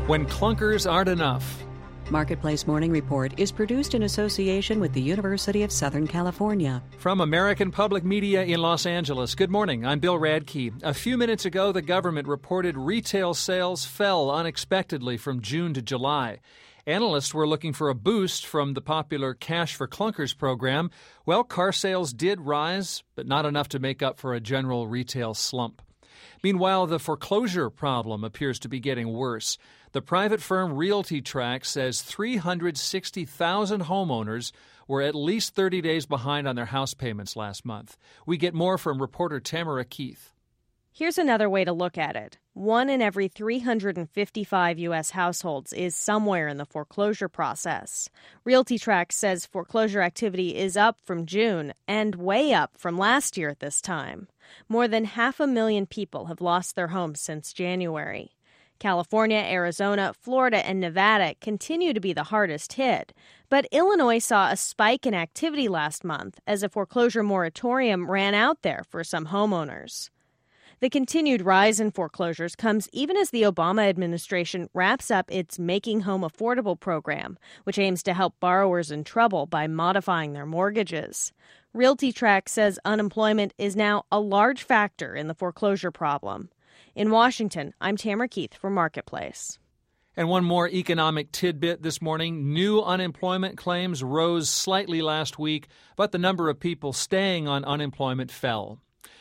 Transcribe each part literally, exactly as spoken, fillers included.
When clunkers aren't enough. Marketplace Morning Report is produced in association with the University of Southern California. From American Public Media in Los Angeles, good morning. I'm Bill Radke. A few minutes ago, the government reported retail sales fell unexpectedly from June to July. Analysts were looking for a boost from the popular Cash for Clunkers program. Well, car sales did rise, but not enough to make up for a general retail slump. Meanwhile, the foreclosure problem appears to be getting worse. The private firm RealtyTrac says three hundred sixty thousand homeowners were at least thirty days behind on their house payments last month. We get more from reporter Tamara Keith. Here's another way to look at it. One in every three hundred fifty-five U S households is somewhere in the foreclosure process. RealtyTrac says foreclosure activity is up from June and way up from last year at this time. More than half a million people have lost their homes since January. California, Arizona, Florida, and Nevada continue to be the hardest hit. But Illinois saw a spike in activity last month as a foreclosure moratorium ran out there for some homeowners. The continued rise in foreclosures comes even as the Obama administration wraps up its Making Home Affordable program, which aims to help borrowers in trouble by modifying their mortgages. RealtyTrac says unemployment is now a large factor in the foreclosure problem. In Washington, I'm Tamara Keith for Marketplace. And one more economic tidbit this morning. New unemployment claims rose slightly last week, but the number of people staying on unemployment fell.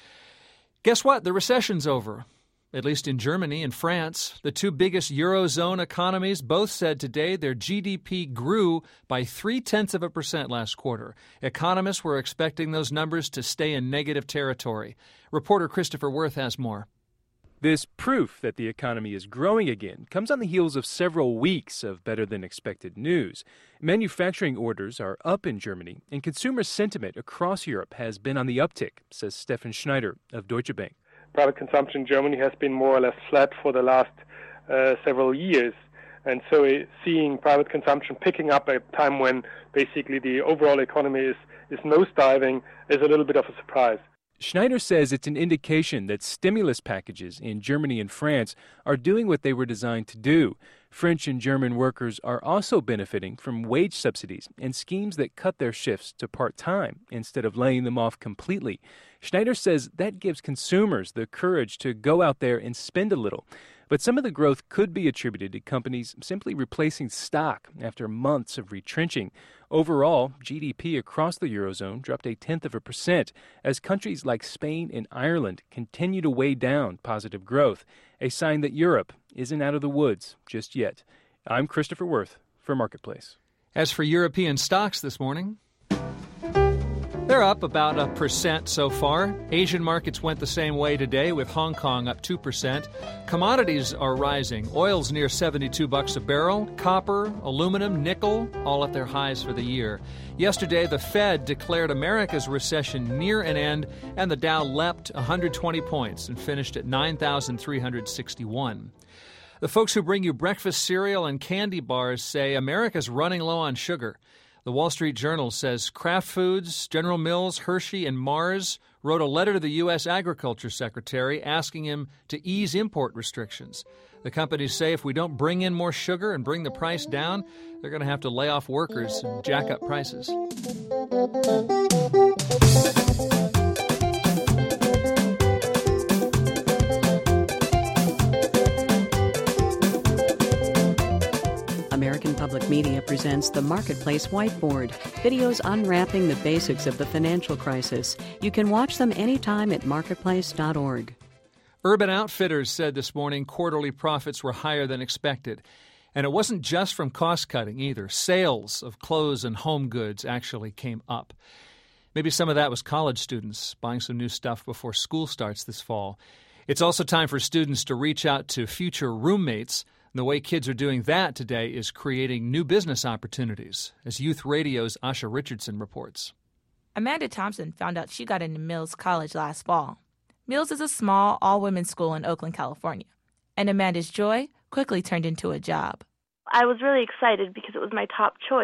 Guess what? The recession's over, at least in Germany and France. The two biggest Eurozone economies both said today their G D P grew by three-tenths of a percent last quarter. Economists were expecting those numbers to stay in negative territory. Reporter Christopher Worth has more. This proof that the economy is growing again comes on the heels of several weeks of better-than-expected news. Manufacturing orders are up in Germany, and consumer sentiment across Europe has been on the uptick, says Stefan Schneider of Deutsche Bank. Private consumption in Germany has been more or less flat for the last uh, several years. And so uh, seeing private consumption picking up at a time when basically the overall economy is, is nosediving is a little bit of a surprise. Schneider says it's an indication that stimulus packages in Germany and France are doing what they were designed to do. French and German workers are also benefiting from wage subsidies and schemes that cut their shifts to part-time instead of laying them off completely. Schneider says that gives consumers the courage to go out there and spend a little. But some of the growth could be attributed to companies simply replacing stock after months of retrenching. Overall, G D P across the Eurozone dropped a tenth of a percent as countries like Spain and Ireland continue to weigh down positive growth, a sign that Europe isn't out of the woods just yet. I'm Christopher Worth for Marketplace. As for European stocks this morning, they're up about a percent so far. Asian markets went the same way today, with Hong Kong up two percent. Commodities are rising. Oil's near seventy-two bucks a barrel. Copper, aluminum, nickel, all at their highs for the year. Yesterday, the Fed declared America's recession near an end, and the Dow leapt one hundred twenty points and finished at nine thousand three hundred sixty-one. The folks who bring you breakfast cereal and candy bars say America's running low on sugar. The Wall Street Journal says Kraft Foods, General Mills, Hershey, and Mars wrote a letter to the U S Agriculture Secretary asking him to ease import restrictions. The companies say if we don't bring in more sugar and bring the price down, they're going to have to lay off workers and jack up prices. American Public Media presents the Marketplace Whiteboard, videos unwrapping the basics of the financial crisis. You can watch them anytime at marketplace dot org. Urban Outfitters said this morning quarterly profits were higher than expected. And it wasn't just from cost-cutting either. Sales of clothes and home goods actually came up. Maybe some of that was college students buying some new stuff before school starts this fall. It's also time for students to reach out to future roommates. And the way kids are doing that today is creating new business opportunities, as Youth Radio's Asha Richardson reports. Amanda Thompson found out she got into Mills College last fall. Mills is a small, all-women's school in Oakland, California. And Amanda's joy quickly turned into a job. I was really excited because it was my top choice,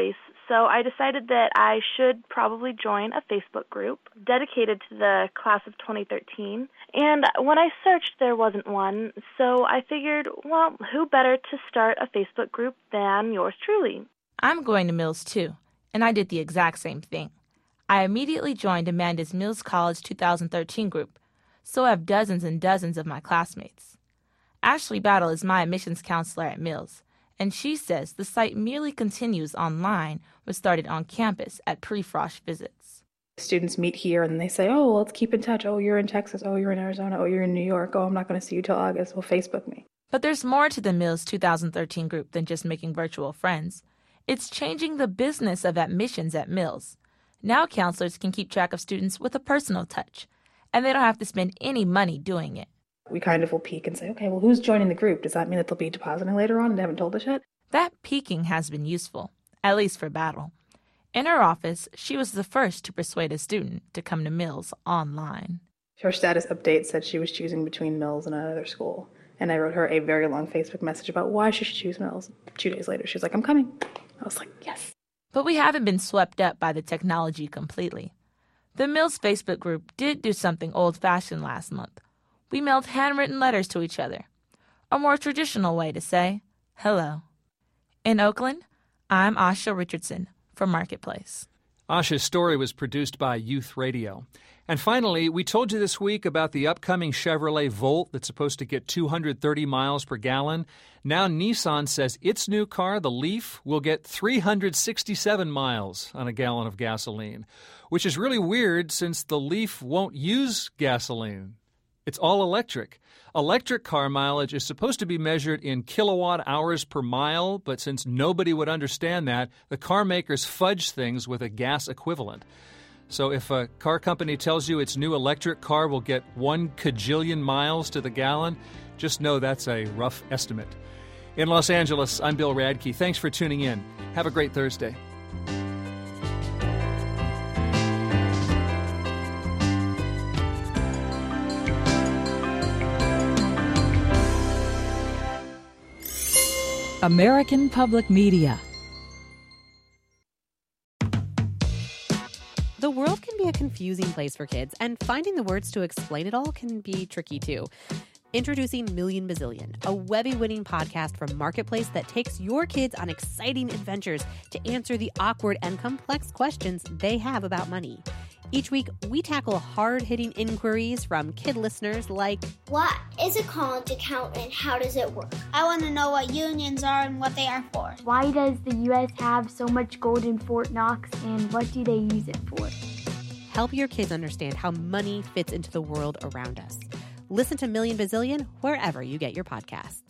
So I decided that I should probably join a Facebook group dedicated to the class of twenty thirteen. And when I searched, there wasn't one. So I figured, well, who better to start a Facebook group than yours truly? I'm going to Mills, too, and I did the exact same thing. I immediately joined Amanda's Mills College two thousand thirteen group, so have dozens and dozens of my classmates. Ashley Battle is my admissions counselor at Mills, and she says the site merely continues online what started on campus at pre-Frosh visits. Students meet here and they say, oh, well, let's keep in touch. Oh, you're in Texas. Oh, you're in Arizona. Oh, you're in New York. Oh, I'm not going to see you till August. Well, Facebook me. But there's more to the Mills two thousand thirteen group than just making virtual friends. It's changing the business of admissions at Mills. Now counselors can keep track of students with a personal touch, and they don't have to spend any money doing it. We kind of will peek and say, okay, well, who's joining the group? Does that mean that they'll be depositing later on and they haven't told us yet? That peeking has been useful, at least for Battle. In her office, she was the first to persuade a student to come to Mills online. Her status update said she was choosing between Mills and another school. And I wrote her a very long Facebook message about why she should choose Mills. Two days later, she was like, I'm coming. I was like, yes. But we haven't been swept up by the technology completely. The Mills Facebook group did do something old-fashioned last month. We mailed handwritten letters to each other, a more traditional way to say hello. In Oakland, I'm Asha Richardson for Marketplace. Asha's story was produced by Youth Radio. And finally, we told you this week about the upcoming Chevrolet Volt that's supposed to get two hundred thirty miles per gallon. Now Nissan says its new car, the Leaf, will get three hundred sixty-seven miles on a gallon of gasoline, which is really weird since the Leaf won't use gasoline. It's all electric. Electric car mileage is supposed to be measured in kilowatt hours per mile, but since nobody would understand that, the car makers fudge things with a gas equivalent. So if a car company tells you its new electric car will get one kajillion miles to the gallon, just know that's a rough estimate. In Los Angeles, I'm Bill Radke. Thanks for tuning in. Have a great Thursday. American Public Media. The world can be a confusing place for kids, and finding the words to explain it all can be tricky too. Introducing Million Bazillion, a Webby-winning podcast from Marketplace that takes your kids on exciting adventures to answer the awkward and complex questions they have about money. Each week, we tackle hard-hitting inquiries from kid listeners like, what is a college account and how does it work? I want to know what unions are and what they are for. Why does the U S have so much gold in Fort Knox and what do they use it for? Help your kids understand how money fits into the world around us. Listen to Million Bazillion wherever you get your podcasts.